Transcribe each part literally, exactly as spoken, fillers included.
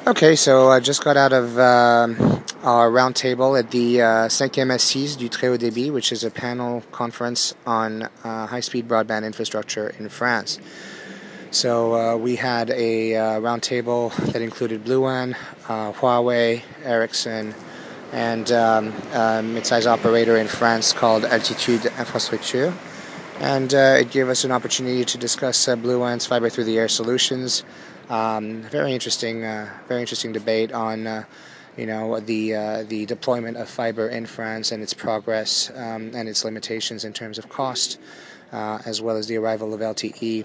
Okay, so I just got out of um, our roundtable at the uh, cinquième Assise du Très Haut Débit, which is a panel conference on uh, high-speed broadband infrastructure in France. So uh, we had a uh, roundtable that included Bluewin, uh, Huawei, Ericsson, and um, a mid-size operator in France called Altitude Infrastructure. And uh, it gave us an opportunity to discuss uh, Bluewin's fiber through the air solutions. Um, very interesting, uh, very interesting debate on, uh, you know, the uh, the deployment of fiber in France and its progress um, and its limitations in terms of cost, uh, as well as the arrival of L T E.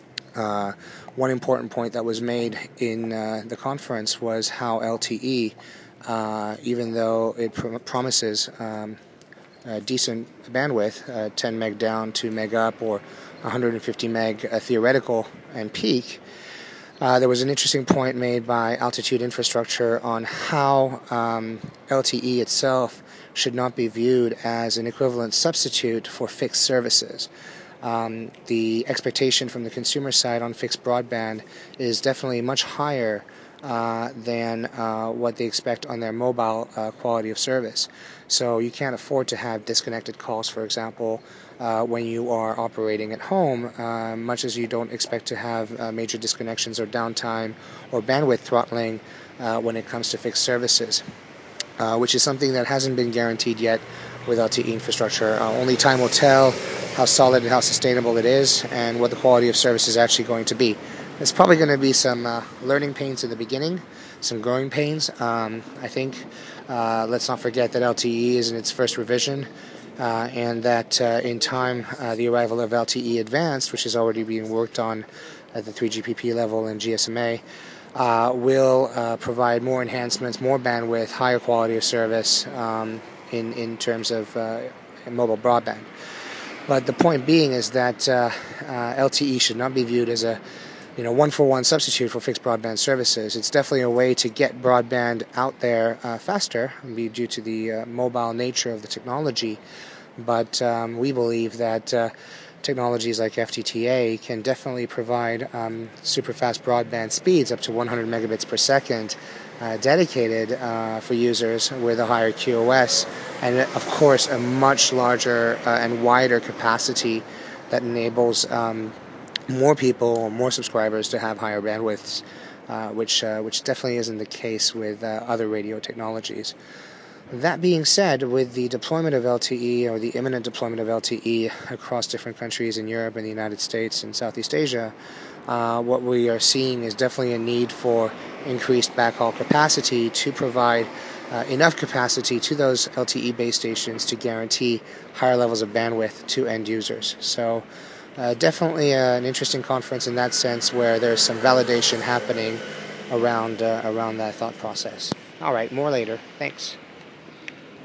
Uh, one important point that was made in uh, the conference was how L T E, uh, even though it pr- promises um, Uh, decent bandwidth, uh, ten meg down, two meg up, or one hundred fifty meg uh, theoretical and peak. Uh, there was an interesting point made by Altitude Infrastructure on how um, L T E itself should not be viewed as an equivalent substitute for fixed services. Um, the expectation from the consumer side on fixed broadband is definitely much higher uh, than uh, what they expect on their mobile uh, quality of service. So you can't afford to have disconnected calls, for example, uh, when you are operating at home, uh, much as you don't expect to have uh, major disconnections or downtime or bandwidth throttling uh, when it comes to fixed services, uh, which is something that hasn't been guaranteed yet with L T E infrastructure. Uh, only time will tell how solid and how sustainable it is and what the quality of service is actually going to be. There's probably going to be some uh, learning pains in the beginning, some growing pains. Um, I think uh, let's not forget that L T E is in its first revision, uh, and that uh, in time uh, the arrival of L T E Advanced, which is already being worked on at the three G P P level and G S M A, uh, will uh, provide more enhancements, more bandwidth, higher quality of service um, in, in terms of uh, mobile broadband. But the point being is that uh, uh, L T E should not be viewed as a you know, one-for-one substitute for fixed broadband services. It's definitely a way to get broadband out there uh, faster, due to the uh, mobile nature of the technology. But um, we believe that uh, technologies like F T T A can definitely provide um, super fast broadband speeds up to one hundred megabits per second, uh, dedicated uh, for users with a higher Q O S, and of course a much larger uh, and wider capacity that enables um, more people or more subscribers to have higher bandwidths, uh, which uh, which definitely isn't the case with uh, other radio technologies. That being said, with the deployment of L T E or the imminent deployment of L T E across different countries in Europe and the United States and Southeast Asia, uh, what we are seeing is definitely a need for increased backhaul capacity to provide uh, enough capacity to those L T E base stations to guarantee higher levels of bandwidth to end users. So uh, definitely uh, an interesting conference in that sense, where there's some validation happening around uh, around that thought process. All right, more later. Thanks.